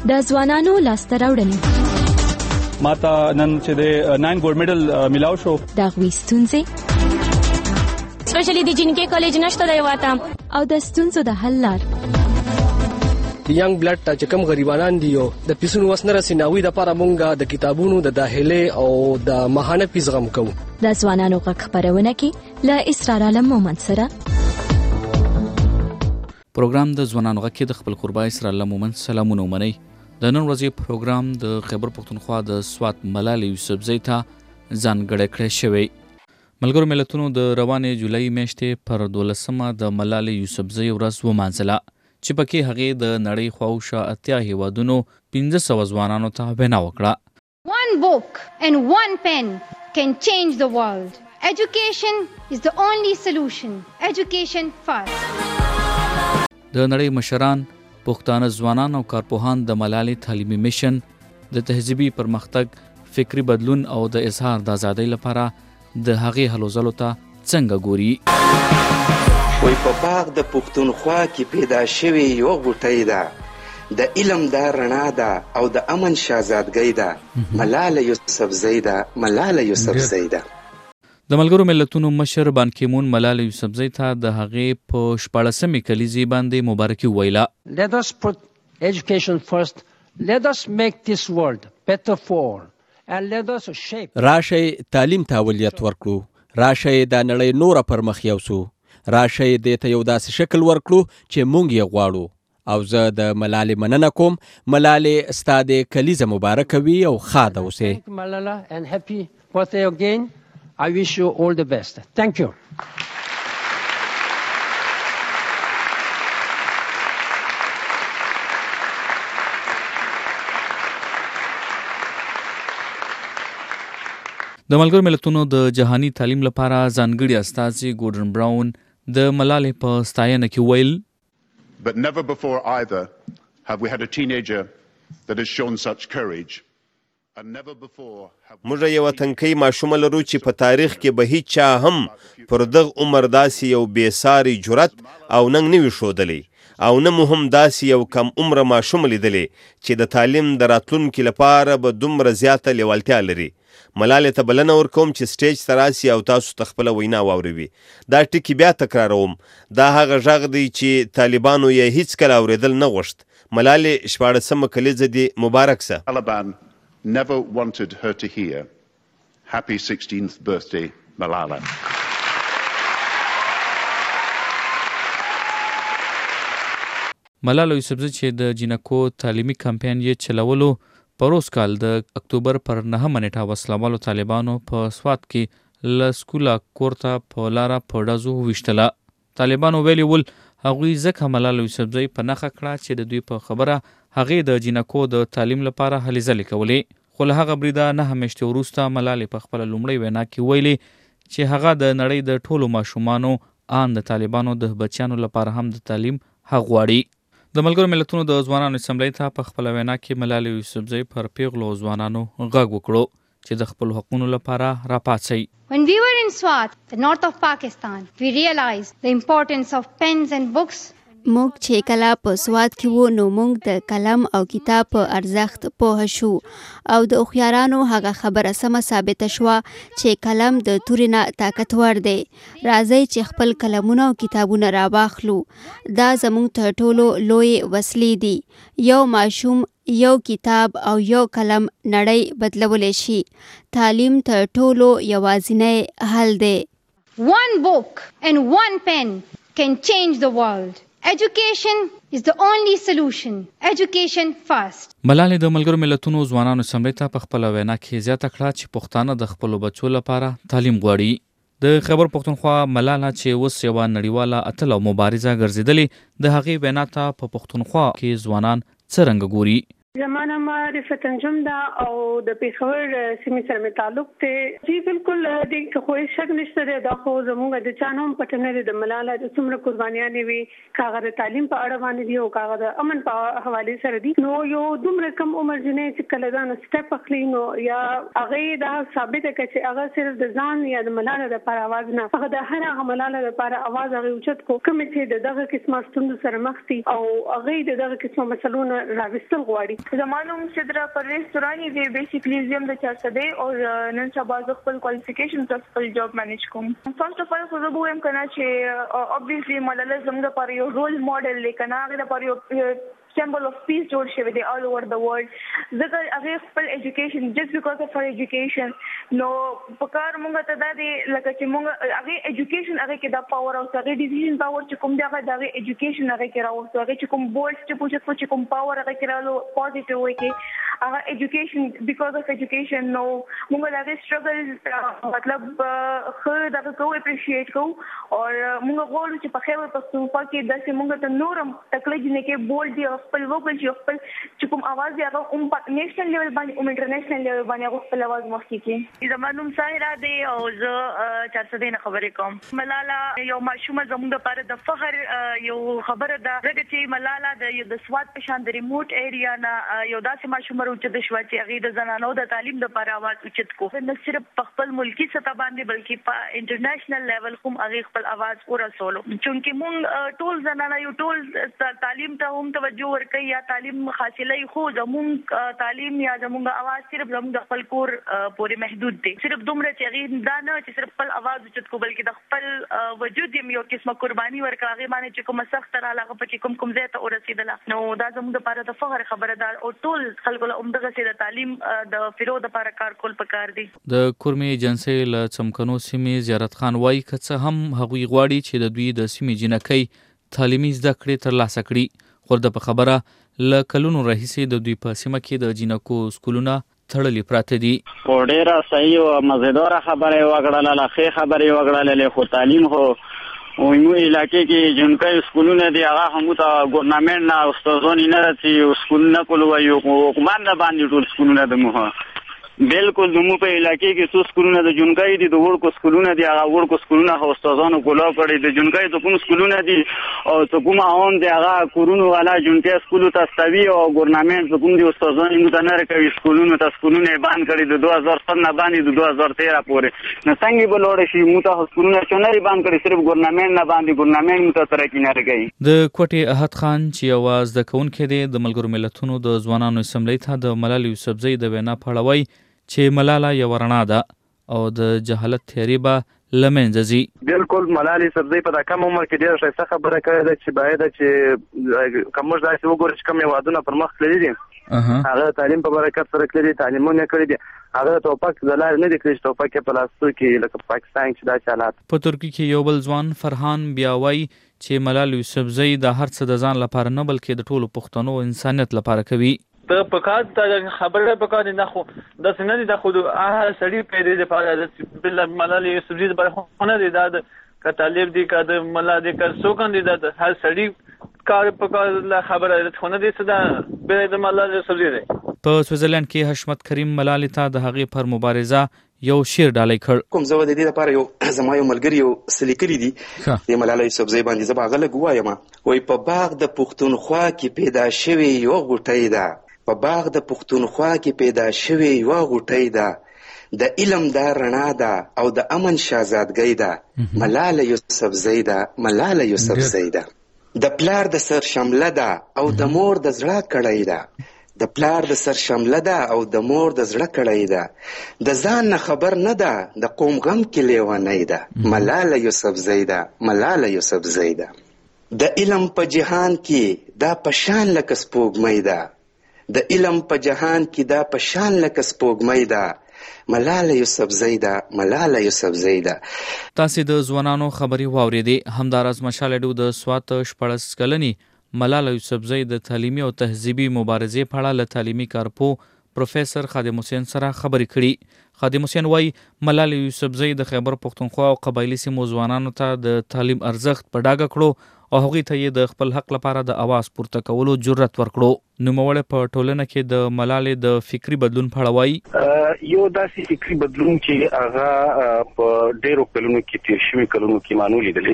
د ځوانانو لاسته راوړنې ماته نن چې د 9 ګولډ میډل ملاو شو د هغوی ستونزې سپیشلی د جنکې کالج نشته دی واته او د ستونزو د حل لار د ینګ بلډ ته چې کوم غریبانان دي او د پیسونو وس نه رسي ناوی د پاره مونږه د کتابونو د داخله او د ماهانه فیس غم کوو. د ځوانانو غږ خپرونه کې له اسرار عالم مومند سره پروګرام د ځوانانو غږ کې د خپل قربا اسرار عالم مومند سلامونه ومنئ. د نن ورځې پروګرام د خیبر پښتونخوا د سوات ملالۍ یوسفزۍ ته ځانګړی کړی شوی. ملګرو ملتونو د روانې جولای میاشتې پر 12مه د ملالۍ یوسفزۍ ورځ ومانځله چې پکې هغې د نړۍ خواوشا 80 هیوادونو 1500 ځوانانو ته وینا وکړه. One book and one pen can change the world. Education is the only solution. Education first. د نړۍ مشران، پښتانه ځوانان او کارپوهان د ملالۍ تعلیمي میشن د تهذیبي پرمختګ، فکری بدلون او د اظهار د ازادۍ لپاره د هغې هلو ځلو ته څنګه ګوري. وای په باغ د پښتونخوا کې پیدا شوی یو غوټۍ ده، د علم دا رڼا ده او د امن شهزادګۍ ده، ملاله یوسفزۍ ده، ملاله یوسفزۍ ده. د ملګرو ملتونو مشر بان کیمون ملاله یوسفزۍ ته د هغې په 14مې کلیزې باندې مبارکي وویله. Let us put education first. Let us make this world better for all. And let us shape. راشئ تعلیم ته اولویت ورکړو. راشئ د نړۍ نوره پر مخ یوسو. راشئ دې ته یو داسې شکل ورکړو چې مونږ یې غواړو. او زه د ملالۍ مننه کوم. ملالۍ ستا د کلیزه مبارکه وي او ښاده اوسې. Malala and happy birthday again. I wish you all the best. Thank you. د ملګرو ملتونو د جهاني تعلیم لپاره ځانګړي استازي ګورډن براون د ملالۍ په ستاینه کې ویل. But never before either have we had a teenager that has shown such courage. And never before have موږ یو تنکي ماشوم لرو چې په تاریخ کې به هیڅ چا هم پر دغه عمر داسې یو بېساري جرأت او ننګ نه وي ښودلی او نه مو هم داسې یو کم عمره ماشوم لیدلی چې د تعلیم د راتلونکي لپاره به دومره زیاته لیوالتیا لري. ملالۍ ته بلنه ورکوم چې سټیج ته راسي او تاسو ته خپله وینا واوروي. دا ټکي بیا تکراروم، دا هغه غږ دی چې طالبانو یې هیڅکله اورېدل نه غوښت. ملالۍ 14مه کلیزه دې مبارک سه. Taliban never wanted her to hear. Happy 16th birthday, Malala. ملاله یوسفزۍ چې د جینکو تعلیمي کمپاین یې چلولو پروس کال د اکتوبر پر 9مه نیټه وسلوالو طالبانو په سوات کې له سکوله کور ته په لاره په ډزو وویشتله. طالبانو ویلي ول هغوی ځکه ملاله یوسفزۍ په نښه کړه چې د دوی په خبره هغې د جینکو د تعلیم لپاره هلې ځلې کولې. خو له هغه بریده 9 میاشتې وروسته ملالۍ په خپله لومړۍ وینا کې ویلي چې هغه د نړۍ د ټولو ماشومانو ان د طالبانو د بچیانو لپاره هم د تعلیم حق غواړي. د ملګرو ملتونو د ځوانانو اسمبلۍ ته په خپله وینا کې ملالۍ یوسفزۍ پر پیغلو ځوانانو غږ وکړو چې د خپلو حقونو لپاره راپاڅئ. When we were in Swat, the north of Pakistan, we realized the importance of pens and books. موږ چې کله په سوات کې وو نو موږ د قلم او کتاب په ارزښت پوه شو او د هوښیارانو هغه خبره سمه ثابته شوه چې قلم د تورې نه طاقتور دی. راځئ چې خپل قلمونه او کتابونه راواخلو. دا زموږ تر ټولو لوی وسلې دي. یو ماشوم، یو کتاب او یو قلم نړۍ بدلولی شي. تعلیم تر ټولو یوازینی حل دی. One book and one pen can change the world. Education is the only solution. Education first. ملالۍ د ملګرو ملتونو ځوانانو اسمبلۍ ته په خپله وینا کې زیاته کړه چې پښتانه د خپلو بچو لپاره تعلیم غواړي. د خیبر پښتونخوا ملاله چې اوس یوه نړیواله اتل او مبارزه ګرځېدلې، د هغې وینا ته په پښتونخوا کې ځوانان څرنګه ګوري. زما نام رفعت انجم ده او د پېښور سیمې سره مې تعلق دی. جی بالکل دې کې خو هېڅ شک نشته دی. دا خو زموږ د چا نه هم پټه نه دی د ملاله د څومره قربانیانې وي، که هغه د تعلیم په اړه باندې دي او که هغه د امن په حوالې سره دي. نو یو دومره کم عمر جنۍ چې کله ځان سټپ اخلي نو یا هغې دا ثابته کړه چې هغه صرف د ځان یا د ملاله دپاره اواز نه، هغه د هر هغه ملاله دپاره اواز هغې اوچت کړو کومې چې د دغه قسمه ستونزو سره مخ دي او هغې د دغه قسمه مسلو نه راویستل غواړي. زمانوم صدرا پرویز تورانی دی بیسیکلی زم د چارسده او نن سبا ز خپل کوالیفیکیشن تر خپل جاب مانیج کوم. فرست اف آل خو زه وایم کنه چې obviously ملاله زموږ لپاره یو رول ماډل لیکنه هغه لپاره یو symbol of peace جوړ شوی دی all over the world. ځکه هغه خپل education just because of her education نو پکار مونږ ته دا دی لکه چې مونږ هغه education هغه کې دا power او هغه decision power چې کوم دی هغه د education هغه کې راوځي هغه چې کوم bold چې پوښتنه چې کوم power هغه کې راځي positive وي کې هغه education because of education نو مونږ دا struggle مطلب خو دا کو appreciate کو او مونږ غواړو چې په خیر پښتونخوا کې داسې مونږ ته نورم تکلیف نه کې bold دی خپل وکړي چې خپل چې کوم आवाज دی هغه په نېشنل لیول باندې او انټرنیشنل لیول باندې هغه خپل आवाज مخکې کړي. زمانوم ساحره دی او زه چارسده نه خبرې کوم. ملاله یو ماشومه زموږ لپاره د فخر یو خبره ده ځکه چې ملاله د سواد په شان د ریموټ ایریا نه یو داسې ماشومه روچ د شوا چې هغه د زنانو د تعلیم لپاره आवाज اوچت کو نه صرف په خپل ملکی سطح باندې بلکې په انټرنیشنل لیول هم هغه خپل आवाज ورسولو چې موږ ټول زنانه یو ټول تعلیم ته هم توجه ورکړي یا تعلیم حاصلای خو زموږ تعلیم یا زموږ आवाज صرف زموږ خپل کور پورې محدود دي. صرف دومره چې هغه دا نه چې صرف خپل आवाज اوچت کو بلکې د خپل وجود یو قسمه قرباني ورکړه هغه باندې چې کوم سخت را لغه پکې کوم ځای ته ورسېدله نو دا زموږ لپاره د فخر خبره ده او ټول خلکو له عمدغه سي د تعلیم د فیرو لپاره کار کول پکار دي. د کورمي ایجنسی له چمکنو سیمې زیارت خان وایي که څه هم هغوی غواړي چې د دوی د سیمې جنکۍ تعلیمي زده کړې ترلاسه کړي خو د خبره له کلونو راهیسې د دوی په سیمه کې د جنکو سکولونه تړلې پراته دي. ډېره صحیح او مزیداره خبره وکړله ښې خبرې وکړلې خو تعلیم خو ومو علاقې کې جنکۍ سکولونه دي هغه هم ته ګورنمنټ نه استادان نه راځي سکولونه کول وایي حکومت نه باندې ټول سکولونه د موه بالکل دمو په علاقې کې څو سکولونه د جنکۍ دي د ورکو سکولونه دي هغه ورکو سکولونه هو استادانو کولا کړی د جنکۍ ته کوم سکولونه دي او ته کوم اون دی هغه کورونو والا جنکۍ سکول ته استوي او ګورنمنټ کوم دي استادانو موږ نه راکوي سکولونه ته سکولونه باندې کړی د 2007 نه باندې د 2013 پورې نه څنګه به لوړ شي موږ ته سکولونه چنري باندې کړی صرف ګورنمنټ نه باندې ګورنمنټ موږ ته ترقی نه راکوي. د کوټي احد خان چې आवाज د کونکو دی د ملګرو ملتونو د ځوانانو اسمبلی ته د ملالۍ یوسفزۍ د وینا پړوي چې ملاله یو رڼا ده او د جهالت تیاری به لمنځه ځي. بالکل ملالۍ یوسفزۍ په کم عمر کې ډېره ښایسته خبره کړې ده چې باید چې کوم موږ داسې وګورو چې کوم هېوادونه پرمخ تللي دي هغه تعلیم په برکت سره کړي دي تعلیمونه کړي دي هغه توپک د لارې نه دي کړي چې توپک یې په لاسو کې لکه پاکستان چې داسې حالات. په ترکي کې یو بل ځوان فرحان بیا وایي چې ملالۍ یوسفزۍ د هر څه د ځان لپاره نه بلکې د ټولو پښتنو انسانیت لپاره کوي. ته پکار ته خبره پکار نه خو د سنې د خود هغه سړی پیدا د پاره بل ملالۍ یوسفزۍ پر خونه دي د کتالب دي کده ملالۍ کر سو کاندیدات هر سړی کار پکار خبره خونه دي صدا به د ملالۍ یوسفزۍ دي. په سویټزرلند کې حشمت کریم ملالۍ ته د هغې پر مبارزه یو شعر ډالۍ کړ. کوم زه د دې لپاره یو زما یو ملګری یو سلیکلی دي د ملالۍ یوسفزۍ باندې زه هغه لګ وایم وای په باغ د پښتونخوا کې پیدا شوی یو غوټۍ ده په باغ د پښتونخوا کې پیدا شوی یو غوټۍ ده د علم دا رڼا ده او د امن شاهزادګۍ ده ملاله یوسفزۍ ده ملاله یوسفزۍ ده د پلار د سر شمله ده او د مور د زړه کړۍ ده د پلار د سر شمله ده او د مور د زړه کړۍ ده د ځان نه خبر نه ده د قوم غم کې لیونۍ ده ملاله یوسفزۍ ده ملاله یوسفزۍ ده د علم په جهان کې دا پشان لکه سپوږمۍ ده د علم په جهان کې دا پشان لکه سپوږمۍ ده ملاله یوسفزۍ ده ملاله یوسفزۍ ده. تاسې د ځوانانو خبرې واورېدې. همداراز مشال د سوات 14 کلنې ملاله یوسفزۍ د تعلیمي او تهذیبي مبارزې په اړه له تعلیمي کارپو پروفیسر خادم حسین سره خبرې کړي. خادم حسین وایي ملاله یوسفزۍ د خیبر پښتونخوا او قبایلي سیمو ځوانانو ته د تعلیم ارزښت په ډاګه کړو او هغوی ته یې د خپل حق لپاره د اواز پورته کولو جرأت ورکړو. نوموړی په ټولنه کې د ملالۍ د فکري بدلون په اړه وایي یو داسې فکري بدلون چې هغه په ډېرو کلونو کې تېر شوي کلونو کې مانو لیدلی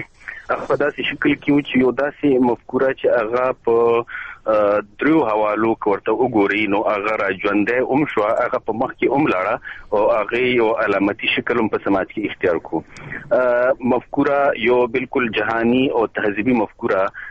هغه په داسې شکل کې و چې یو داسې مفکوره چې هغه په دریو حوالو ورته وګوري نو هغه را ژوندی هم شوه هغه په مخ کې هم لاړه او هغې یو علامتي شکل هم په سماج کې اختیار کړو. مفکوره یو بالکل جهاني او تهذیبي مفکوره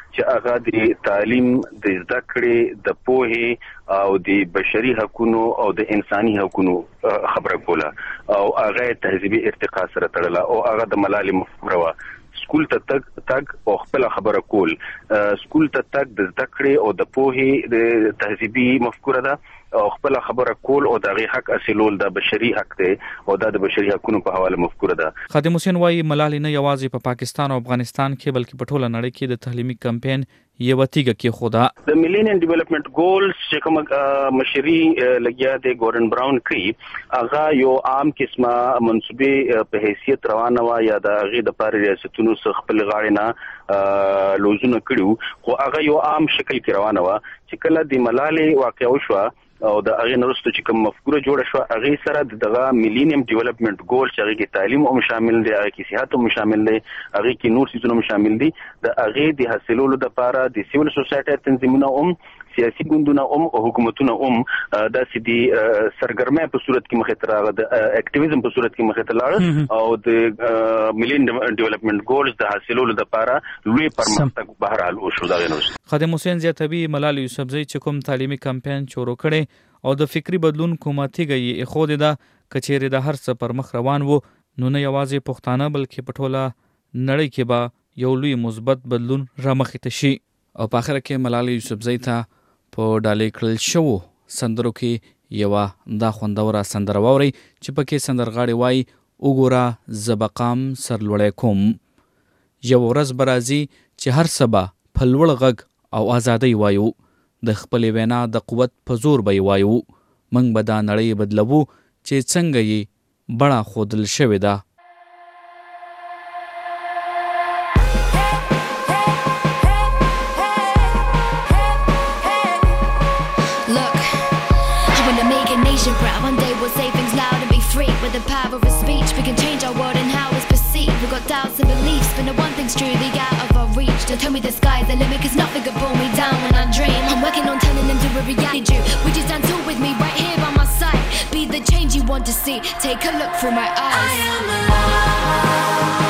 چې هغه د تعلیم د زده کړې د پوهې او د بشري حقوقو او د انساني حقوقو خبره کوله او هغه تهذیبي ارتقا سره تړله او هغه د ملالۍ مفکوره وه. سکول ته تګ او خپل خبره کول، سکول ته تګ د زده کړې او د پوهې د تهذیبي مفکوره ده او خپل خبره کول او د حق اصلول د بشري حق دی او د بشري حقوقو په حواله مفکوره ده. خادم حسین وايي ملالۍ نه یوازې په پاکستان او افغانستان کې بلکې په ټوله نړۍ کې د تعلیمي کمپاین یو تیګه کې خدا د میلینیم ډیولپمنٹ ګولز چې کوم مشري لګیا دی ګورن براون کړی هغه یو عام قسمه منسوبه په حیثیت روانه و یا د هغه د پاره ریاستونو څخه خپل غاړې نه لوزونه کړیو خو هغه یو عام شکل کې روانه و چې کله د ملالۍ واقع وشو او د هغه نرسته چې کوم مفکوره جوړه شو هغه سره دغه میلینیم ډیولپمنٹ ګول چې هغه کې تعلیم هم شامل دی، هغه کې صحت هم شامل دی، هغه کې نور څه هم شامل دي. د هغه د حاصلولو لپاره د سیول سوسایټي تنظیمونه هم سیاسي ګوندونه او حکومتونه هم د سدي سرګرمۍ په صورت کې مخې ته راغله، د اکټیویزم په صورت کې مخې ته لاړ او د میلینیم ډیولپمنٹ ګولز د حاصلولو لپاره لوی پرمختګ بهرحال وشو. دا نو خادم حسین زیاتوي ملالۍ یوسفزۍ چې کوم تعلیمي کمپاین شروع کړي او د فکری بدلون کومه تیګه خو د کچېره د هر څه پر مخ روان وو نو نه یوازې پښتانه بلکې په ټوله نړۍ کې به یو لوی مثبت بدلون رامخې ته شي. او په اخر کې ملالۍ یوسفزۍ ته په ډالۍ کړل شو سندرو کې یو دا خوندوره سندره واوري چې پکې سندرغاړي وایي وګوره زبقام سرلوړی کوم، یو ورځ برازي چې هر سبا په لوړ غږ او ازادۍ وایو، د خپلې وینا د قوت په زور به وایو، موږ به دا نړۍ بدلوو چې څنګه یې بڑا خودل شوې ده. Proud. One day we'll say things loud and be free. With the power of speech we can change our world and how it's perceived. We've got doubts and beliefs, but no one thing's truly out of our reach. Don't tell me the sky's the limit, cause nothing could pull me down when I dream. I'm working on turning them to a reality. Would you stand tall with me right here by my side? Be the change you want to see, take a look through my eyes. I am alive.